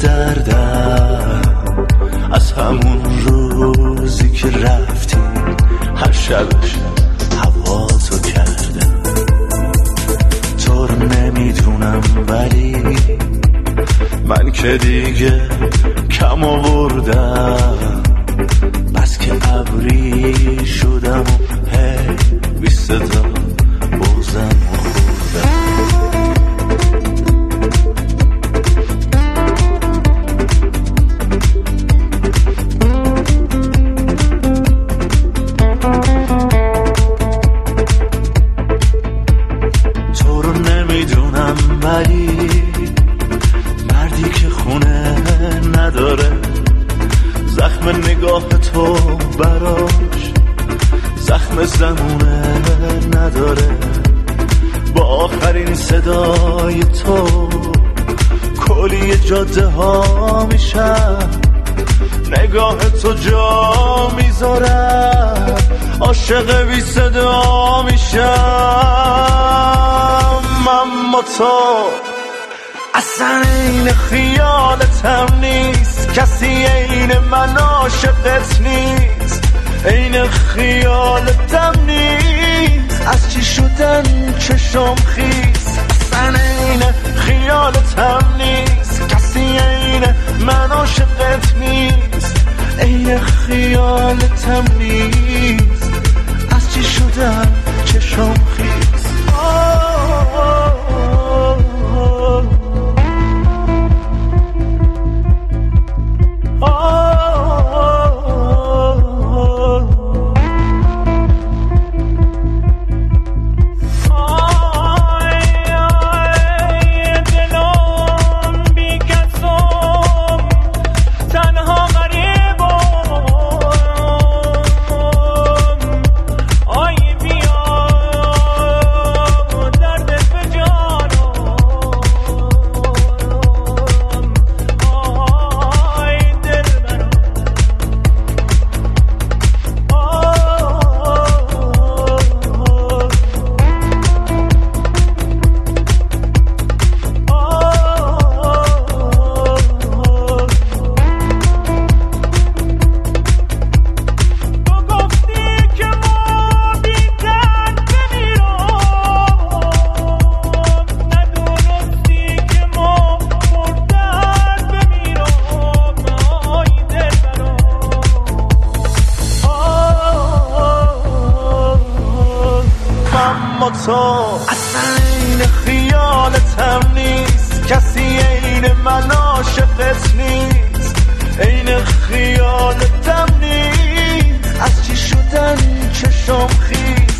دردم از همون روزی که رفتی، هر شبش هواتو کردم. تو رو نمیدونم ولی من که دیگه کم آوردم، بس که ابری شدم و هی بی صدا بغزم و خوردم. تو رو نمیدونم ولی مردی که خونه نداره، زخم نگاه تو براش زخم زمونه نداره. با آخرین صدای تو کلی جاده ها میشم، نگاه تو جا میذارم، عاشق بی صدا میشم. اما تو اصلا این خیالتم نیست، کسی این من عاشقت نیست. این خیالتم نیست، از چی شدن چشم خیز. اصلا این خیالتم نیست، کسی این من عاشقت نیست. این خیالتم نیست، از چی شدن چشم خیز. تو اصلا این خیالتم نیست، کسی این من عاشقت نیست. این خیالتم نیست، از چی شدن چشم خیز.